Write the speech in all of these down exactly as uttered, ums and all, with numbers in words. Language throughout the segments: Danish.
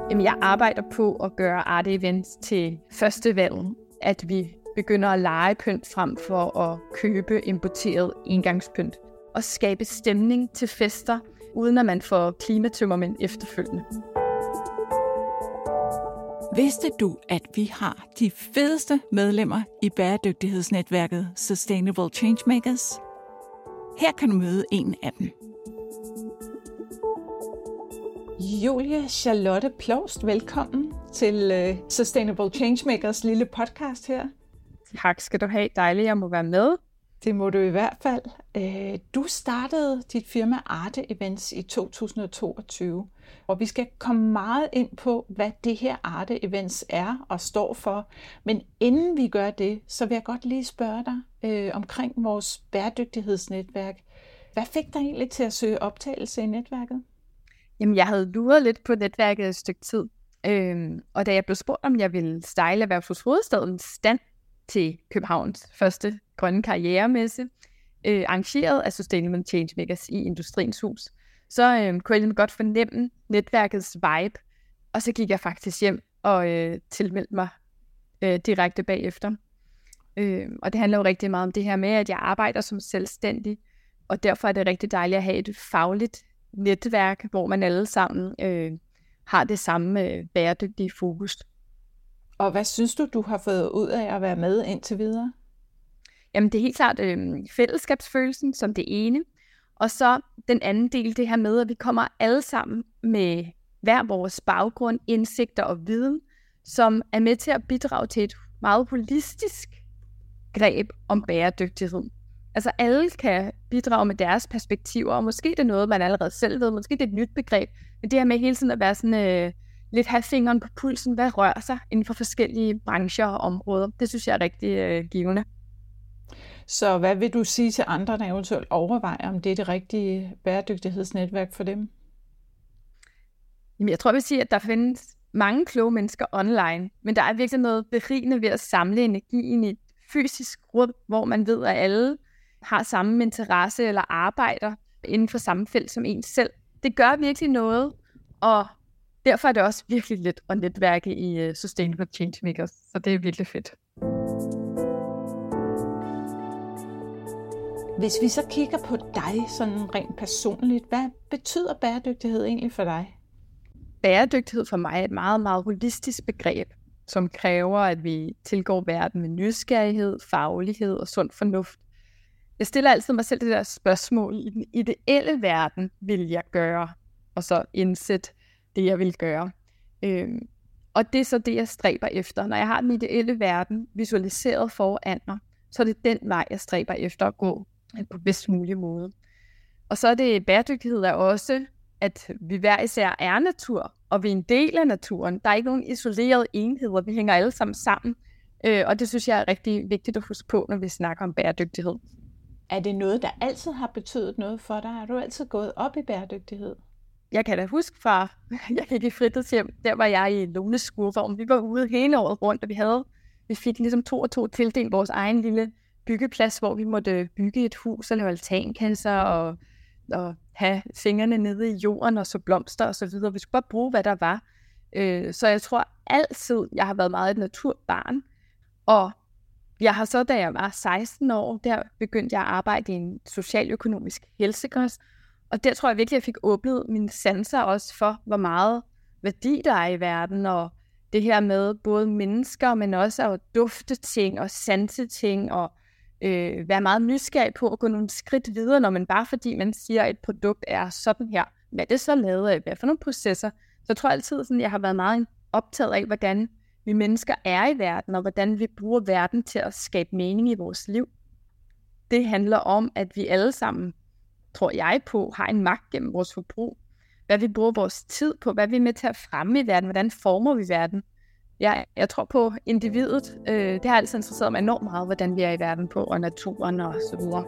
Jamen, jeg arbejder på at gøre Arte Events til førstevalget, at vi begynder at lege pynt frem for at købe importeret engangspynt og skabe stemning til fester, uden at man får klimatømmermænd efterfølgende. Vidste du, at vi har de fedeste medlemmer i bæredygtighedsnetværket Sustainable Changemakers? Her kan du møde en af dem. Julie Charlotte Plovst, velkommen til uh, Sustainable Changemakers lille podcast her. Tak skal du have. Dejligt, jeg må være med. Det må du i hvert fald. Uh, du startede dit firma Arte Events i to tusind og toogtyve, og vi skal komme meget ind på, hvad det her Arte Events er og står for. Men inden vi gør det, så vil jeg godt lige spørge dig uh, omkring vores bæredygtighedsnetværk. Hvad fik dig egentlig til at søge optagelse i netværket? Jamen, jeg havde luret lidt på netværket et stykke tid, øhm, og da jeg blev spurgt, om jeg ville style Erhvervshus Hovedstadens stand til Københavns første grønne karrieremesse, øh, arrangeret af Sustainable Changemakers i Industriens Hus, så øh, kunne jeg godt fornemme netværkets vibe, og så gik jeg faktisk hjem og øh, tilmeldte mig øh, direkte bagefter. Øh, og det handler jo rigtig meget om det her med, at jeg arbejder som selvstændig, og derfor er det rigtig dejligt at have et fagligt netværk, hvor man alle sammen øh, har det samme øh, bæredygtige fokus. Og hvad synes du, du har fået ud af at være med indtil videre? Jamen, det er helt klart øh, fællesskabsfølelsen som det ene, og så den anden del, det her med, at vi kommer alle sammen med hver vores baggrund, indsigter og viden, som er med til at bidrage til et meget holistisk greb om bæredygtighed. Altså alle kan bidrage med deres perspektiver, og måske det er noget, man allerede selv ved, måske det er et nyt begreb, men det her med hele tiden at være sådan øh, lidt have fingeren på pulsen, hvad rører sig inden for forskellige brancher og områder, det synes jeg er rigtig øh, givende. Så hvad vil du sige til andre, der eventuelt overvejer, om det er det rigtige bæredygtighedsnetværk for dem? Jamen, jeg tror, jeg vil sige, at der findes mange kloge mennesker online, men der er virkelig noget berigende ved at samle energien i et fysisk rum, hvor man ved, at alle har samme interesse eller arbejder inden for samme felt som en selv. Det gør virkelig noget, og derfor er det også virkelig let at netværke i uh, Sustainable Changemakers, så det er virkelig fedt. Hvis vi så kigger på dig sådan rent personligt, hvad betyder bæredygtighed egentlig for dig? Bæredygtighed for mig er et meget, meget holistisk begreb, som kræver, at vi tilgår verden med nysgerrighed, faglighed og sund fornuft. Jeg stiller altid mig selv det der spørgsmål, i den ideelle verden vil jeg gøre, og så indsætte det, jeg vil gøre. Øhm, og det er så det, jeg stræber efter. Når jeg har den ideelle verden visualiseret foran mig, så er det den vej, jeg stræber efter at gå på bedst mulig måde. Og så er det bæredygtighed er også, at vi hver især er natur, og vi er en del af naturen. Der er ikke nogen isolerede enheder, vi hænger alle sammen sammen. Øh, og det synes jeg er rigtig vigtigt at huske på, når vi snakker om bæredygtighed. Er det noget, der altid har betydet noget for dig? Er du altid gået op i bæredygtighed? Jeg kan da huske fra, jeg gik i fritidshjem, der var jeg i Lones skurvogn. Vi var ude hele året rundt, og vi havde, vi fik ligesom to og to tildelt vores egen lille byggeplads, hvor vi måtte bygge et hus og lave altankasser og, og have fingrene nede i jorden og så blomster og så videre. Vi skulle bare bruge, hvad der var. Så jeg tror altid, jeg har været meget et naturbarn. Og jeg har så, da jeg var seksten år, der begyndte jeg at arbejde i en socialøkonomisk helsekost. Og der tror jeg virkelig, at jeg fik åbnet mine sanser også for, hvor meget værdi der er i verden. Og det her med både mennesker, men også at dufte ting og sanse ting. Og øh, være meget nysgerrig på at gå nogle skridt videre, når man bare fordi man siger, at et produkt er sådan her. Hvad er det så lavet af? Hvad for nogle processer? Så jeg tror altid, at jeg har været meget optaget af, hvordan vi mennesker er i verden, og hvordan vi bruger verden til at skabe mening i vores liv. Det handler om, at vi alle sammen, tror jeg på, har en magt gennem vores forbrug. Hvad vi bruger vores tid på, hvad vi er med til at fremme i verden, hvordan former vi verden. Jeg, jeg tror på individet. Øh, det har altid interesseret mig enormt meget, hvordan vi er i verden på, og naturen og så videre.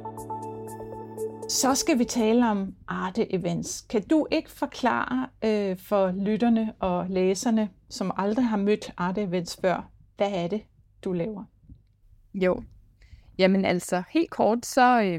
Så skal vi tale om Arte Events. Kan du ikke forklare øh, for lytterne og læserne, som aldrig har mødt Arte Events før, hvad er det, du laver? Jo, jamen altså helt kort, så øh,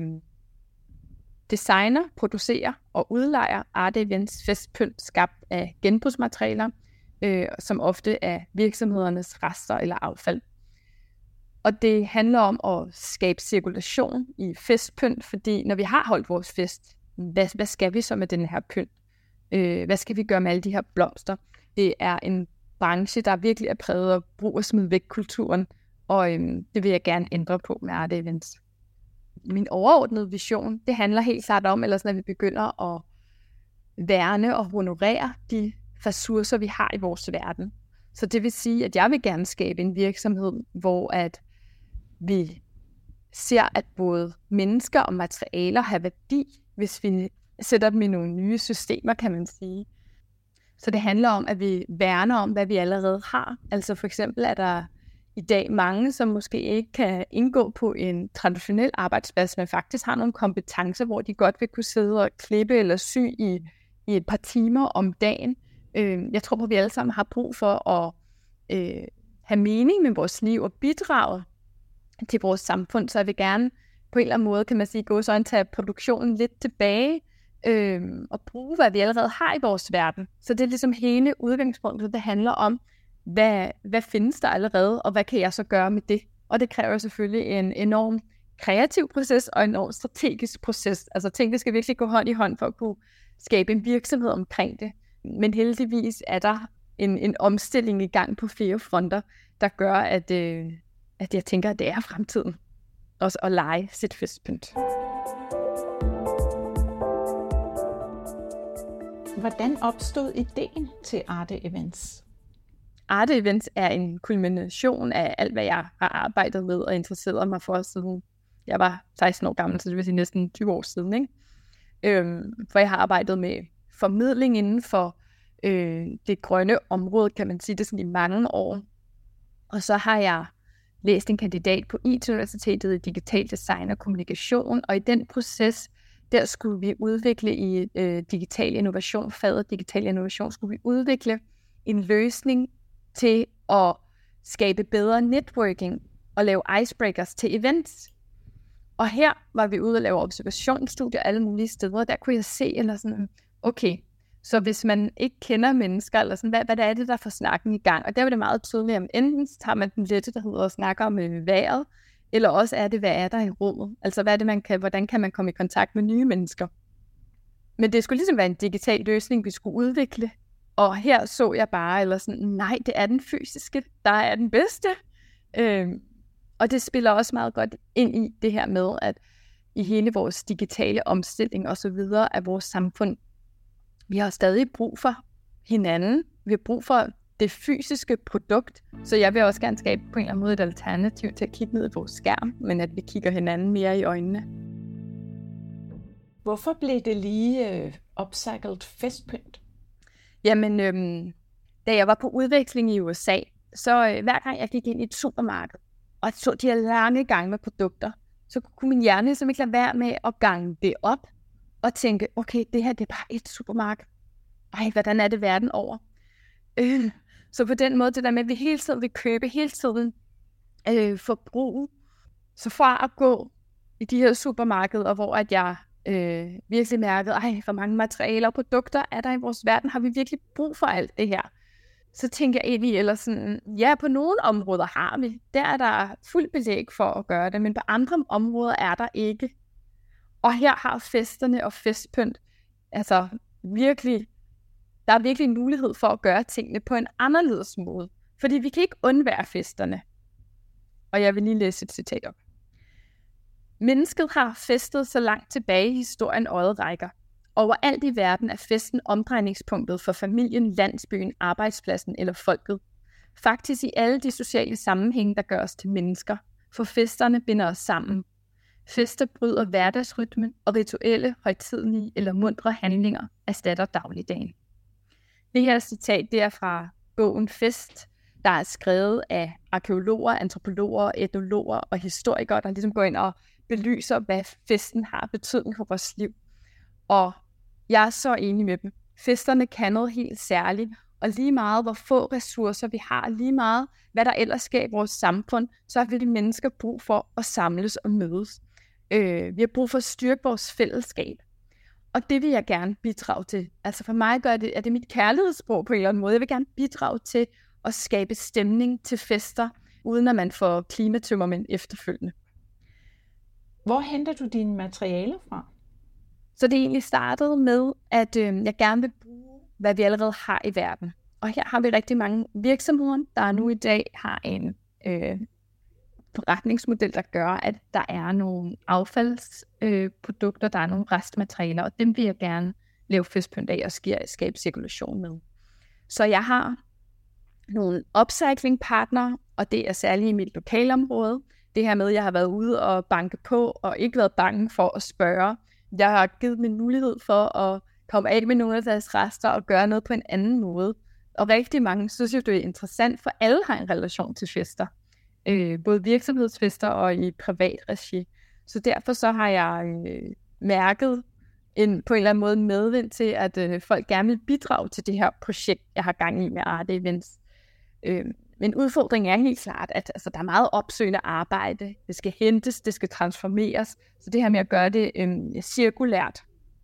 designer, producerer og udlejer Arte Events festpynt skabt af genbrugsmaterialer øh, som ofte er virksomhedernes rester eller affald. Og det handler om at skabe cirkulation i festpynt, fordi når vi har holdt vores fest, hvad, hvad skal vi så med den her pynt? Øh, hvad skal vi gøre med alle de her blomster? Det er en branche, der virkelig er præget af brug og smid væk kulturen, og øhm, det vil jeg gerne ændre på med Arte Events. Min overordnede vision, det handler helt klart om, ellers når vi begynder at værne og honorere de ressourcer, vi har i vores verden. Så det vil sige, at jeg vil gerne skabe en virksomhed, hvor at vi ser, at både mennesker og materialer har værdi, hvis vi sætter dem i nogle nye systemer, kan man sige. Så det handler om, at vi værner om, hvad vi allerede har. Altså for eksempel er der i dag mange, som måske ikke kan indgå på en traditionel arbejdsplads, men faktisk har nogle kompetencer, hvor de godt vil kunne sidde og klippe eller sy i, i et par timer om dagen. Øh, jeg tror på, at vi alle sammen har brug for at øh, have mening med vores liv og bidrage til vores samfund. Så jeg vil gerne på en eller anden måde, kan man sige, gå så tage produktionen lidt tilbage øh, og bruge, hvad vi allerede har i vores verden. Så det er ligesom hele udgangspunktet, det handler om, Hvad, hvad findes der allerede, og hvad kan jeg så gøre med det? Og det kræver selvfølgelig en enorm kreativ proces og en enorm strategisk proces. Altså tingene skal virkelig gå hånd i hånd for at kunne skabe en virksomhed omkring det. Men heldigvis er der en, en omstilling i gang på flere fronter, der gør, at, øh, at jeg tænker, at det er fremtiden. Også at lege sit festpynt. Hvordan opstod ideen til Arte Events? Arte Events er en kulmination af alt, hvad jeg har arbejdet med og interesseret mig for, siden jeg var seksten år gammel, så det vil sige næsten tyve år siden. Ikke? Øhm, for jeg har arbejdet med formidling inden for øh, det grønne område, kan man sige det sådan i mange år. Og så har jeg læst en kandidat på I T-universitetet i digital design og kommunikation, og i den proces, der skulle vi udvikle i øh, digital innovation, faget digital innovation, skulle vi udvikle en løsning til at skabe bedre networking og lave icebreakers til events. Og her var vi ude og lave observationsstudier alle mulige steder, der kunne jeg se, eller sådan, okay, så hvis man ikke kender mennesker, eller sådan, hvad, hvad er det, der får snakken i gang? Og der var det meget tydeligt, at enten tager man den lette, der hedder at snakke om øh, vejret, eller også er det, hvad er der i rummet? Altså, hvad er det, man kan, hvordan kan man komme i kontakt med nye mennesker? Men det skulle ligesom være en digital løsning, vi skulle udvikle. Og her så jeg bare, eller sådan, nej, det er den fysiske, der er den bedste. Øhm, og det spiller også meget godt ind i det her med, at i hele vores digitale omstilling og så videre af vores samfund, vi har stadig brug for hinanden. Vi har brug for det fysiske produkt. Så jeg vil også gerne skabe på en eller anden måde et alternativ til at kigge ned i vores skærm, men at vi kigger hinanden mere i øjnene. Hvorfor blev det lige øh, upcycled festpynt? Jamen, øhm, da jeg var på udveksling i U S A, så øh, hver gang jeg gik ind i et supermarked, og så de her lange gange med produkter, så kunne min hjerne ligesom ikke lade være med at gange det op, og tænke, okay, det her det er bare et supermarked. Ej, hvordan er det verden over? Øh, så på den måde, det der med, at vi hele tiden vil købe, hele tiden øh, forbruge, så fra at gå i de her supermarkeder, hvor at jeg Øh, virkelig mærket, ej, hvor mange materialer og produkter er der i vores verden, har vi virkelig brug for alt det her? Så tænker jeg egentlig, eller sådan, ja, på nogle områder har vi, der er der fuld belæg for at gøre det, men på andre områder er der ikke. Og her har festerne og festpynt, altså virkelig, der er virkelig en mulighed for at gøre tingene på en anderledes måde, fordi vi kan ikke undvære festerne. Og jeg vil lige læse et citat op. Mennesket har festet så langt tilbage i historien øjet rækker. Overalt i verden er festen omdrejningspunktet for familien, landsbyen, arbejdspladsen eller folket. Faktisk i alle de sociale sammenhænge, der gør os til mennesker, for festerne binder os sammen. Fester bryder hverdagsrytmen, og rituelle, højtidelige eller mundre handlinger erstatter dagligdagen. Det her citat det er fra bogen Fest, der er skrevet af arkæologer, antropologer, etnologer og historikere, der ligesom går ind og belyser, hvad festen har betydning for vores liv. Og jeg er så enig med dem. Festerne kan noget helt særligt, og lige meget hvor få ressourcer vi har, lige meget hvad der ellers sker i vores samfund, så har vi de mennesker brug for at samles og mødes. Øh, vi har brug for at styrke vores fællesskab. Og det vil jeg gerne bidrage til. Altså for mig gør det, er det mit kærlighedssprog på en eller anden måde. Jeg vil gerne bidrage til at skabe stemning til fester, uden at man får klimatømmermænd efterfølgende. Hvor henter du dine materialer fra? Så det egentlig startede med, at øh, jeg gerne vil bruge, hvad vi allerede har i verden. Og her har vi rigtig mange virksomheder, der nu i dag har en øh, forretningsmodel, der gør, at der er nogle affaldsprodukter, øh, der er nogle restmaterialer, og dem vil jeg gerne lave festpynt af og skabe cirkulation med. Så jeg har nogle upcycling-partnere, og det er særligt i mit lokalområde. Det her med, at jeg har været ude og banke på, og ikke været bange for at spørge. Jeg har givet min mulighed for at komme af med nogle af deres rester og gøre noget på en anden måde. Og rigtig mange synes jo, det er interessant, for alle har en relation til fester. Øh, både virksomhedsfester og i privat regi. Så derfor så har jeg øh, mærket en, på en eller anden måde medvind til, at øh, folk gerne vil bidrage til det her projekt, jeg har gang i med Arte Events. Øh, men udfordringen er helt klart, at altså, der er meget opsøgende arbejde. Det skal hentes, det skal transformeres. Så det her med at gøre det øh, cirkulært,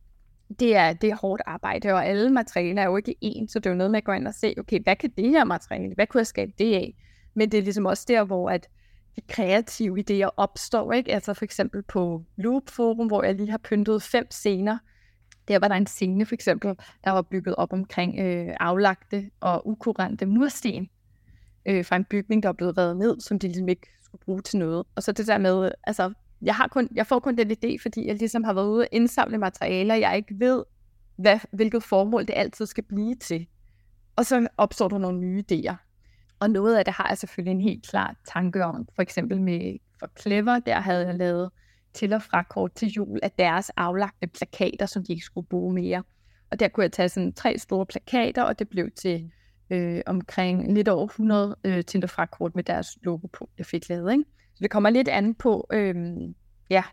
det er, det er hårdt arbejde, og alle materialer er jo ikke ens, så det er jo noget med at gå ind og se, okay, hvad kan det her materiale, hvad kunne jeg skabe det af? Men det er ligesom også der, hvor at de kreative idéer opstår, ikke? Altså for eksempel på Loop Forum, hvor jeg lige har pyntet fem scener. Der var der en scene for eksempel, der var bygget op omkring øh, aflagte og ukurante mursten øh, fra en bygning, der er blevet revet ned, som de ligesom ikke skulle bruge til noget. Og så det der med, altså jeg, har kun, jeg får kun den idé, fordi jeg ligesom har været ude og indsamle materialer, jeg ikke ved, hvad, hvilket formål det altid skal blive til. Og så opstår der nogle nye idéer. Og noget af det har jeg selvfølgelig en helt klar tanke om. For eksempel med for Clever, der havde jeg lavet til- og frakort til jul af deres aflagte plakater, som de ikke skulle bruge mere. Og der kunne jeg tage sådan tre store plakater, og det blev til øh, omkring lidt over hundrede øh, til- og frakort med deres logo på, jeg fik lavet. Ikke? Så det kommer lidt an på, øh, ja,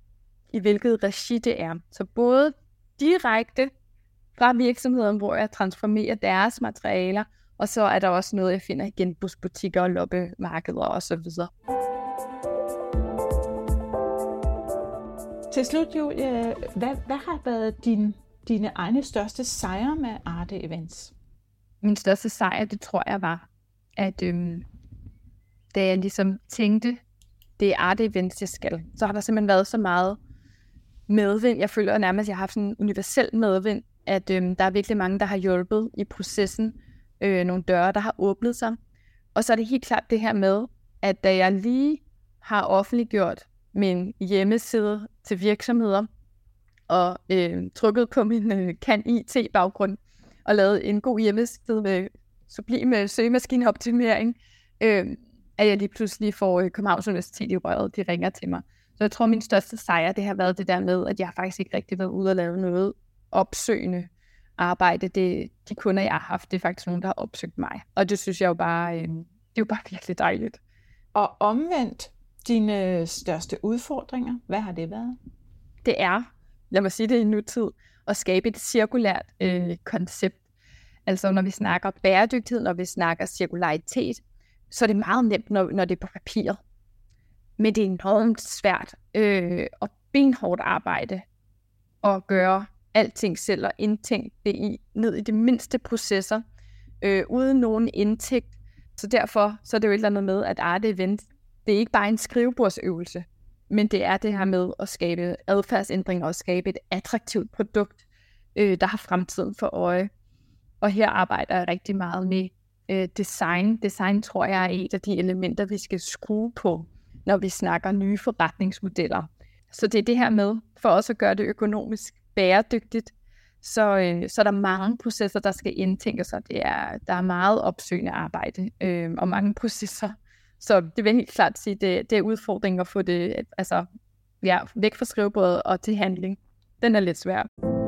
i hvilket regi det er. Så både direkte fra virksomheden, hvor jeg transformerer deres materialer, og så er der også noget, jeg finder i genbrugsbutikker og loppemarkeder og så videre. Til slut, Julie, hvad, hvad har været din, dine egne største sejre med Arte Events? Min største sejr, det tror jeg var, at øhm, da jeg ligesom tænkte, det er Arte Events, jeg skal, så har der simpelthen været så meget medvind. Jeg føler nærmest, at jeg har haft sådan en universel medvind, at øhm, der er virkelig mange, der har hjulpet i processen. Øh, nogle døre, der har åbnet sig. Og så er det helt klart det her med, at da jeg lige har offentliggjort min hjemmeside til virksomheder, og øh, trykket på min øh, Kan I T-baggrund, og lavet en god hjemmeside med sublim søgemaskineoptimering, øh, at jeg lige pludselig får øh, Københavns Universitet i røret, de ringer til mig. Så jeg tror, min største sejr, det har været det der med, at jeg faktisk ikke rigtig været ude og lave noget opsøgende arbejde. Det, de kunder, jeg har haft, det er faktisk nogen, der har opsøgt mig. Og det synes jeg jo bare, øh, det er jo bare virkelig dejligt. Og omvendt, dine største udfordringer, hvad har det været? Det er, lad mig sige det i nutid, at skabe et cirkulært øh, koncept. Altså når vi snakker bæredygtighed, når vi snakker cirkularitet, så er det meget nemt, når, når det er på papiret. Men det er enormt svært øh, og benhårdt arbejde at gøre alting selv og indtænke det i, ned i de mindste processer, øh, uden nogen indtægt. Så derfor så er det jo et eller andet med, at Arte Events, det er ikke bare en skrivebordsøvelse, men det er det her med at skabe adfærdsændringer og skabe et attraktivt produkt, øh, der har fremtiden for øje. Og her arbejder jeg rigtig meget med øh, design. Design tror jeg er et af de elementer, vi skal skrue på, når vi snakker nye forretningsmodeller. Så det er det her med, for os at gøre det økonomisk bæredygtigt, så, øh, så er der mange processer, der skal indtænkes, og det er, der er meget opsøgende arbejde øh, og mange processer. Så det vil jeg helt klart sige, det, det er udfordringen at få det altså, ja, væk fra skrivebordet og til handling. Den er lidt svær.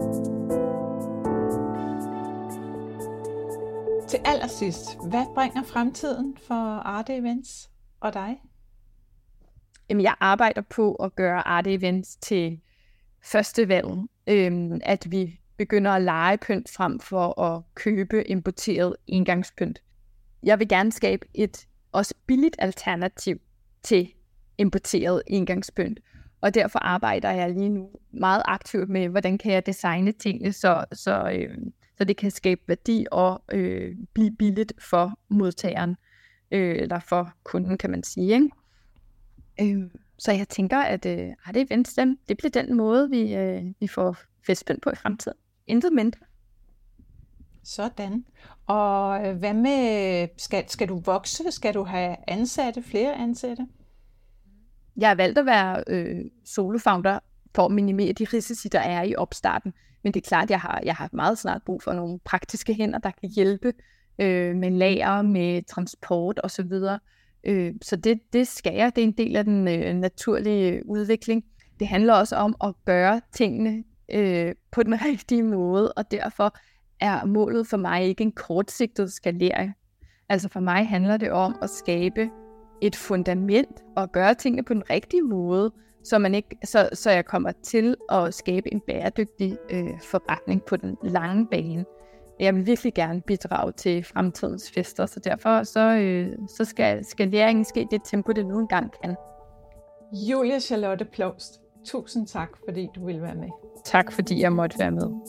Til allersidst, hvad bringer fremtiden for Arte Events og dig? Jamen, jeg arbejder på at gøre Arte Events til førstevalget. Øhm, at vi begynder at lege pynt frem for at købe importeret engangspynt. Jeg vil gerne skabe et også billigt alternativ til importeret engangspynt. Og derfor arbejder jeg lige nu meget aktivt med, hvordan kan jeg designe tingene, så, så, øh, så det kan skabe værdi og øh, blive billigt for modtageren, øh, eller for kunden, kan man sige. Ikke? Øh, så jeg tænker, at øh, Arte Events, det bliver den måde, vi, øh, vi får festspændt på i fremtiden. Intet mindre. Sådan. Og hvad med, skal, skal du vokse? Skal du have ansatte, flere ansatte? Jeg har valgt at være øh, solofounder for at minimere de risici, der er i opstarten. Men det er klart, at jeg har, jeg har meget snart brug for nogle praktiske hænder, der kan hjælpe øh, med lager, med transport osv. Øh, så det, det skal jeg. Det er en del af den øh, naturlige udvikling. Det handler også om at gøre tingene øh, på den rigtige måde, og derfor er målet for mig ikke en kortsigtet skalering. Altså for mig handler det om at skabe et fundament og gøre tingene på den rigtige måde, så, man ikke, så, så jeg kommer til at skabe en bæredygtig øh, forretning på den lange bane. Jeg vil virkelig gerne bidrage til fremtidens fester, så derfor så, øh, så skal skaleringen ske i det tempo, det nu engang kan. Julia Charlotte Ploust, tusind tak, fordi du ville være med. Tak, fordi jeg måtte være med.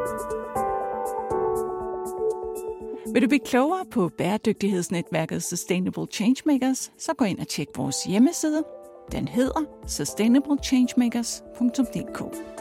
Vil du blive klogere på bæredygtighedsnetværket Sustainable Changemakers, så gå ind og tjek vores hjemmeside. Den hedder sustainable changemakers punktum d k.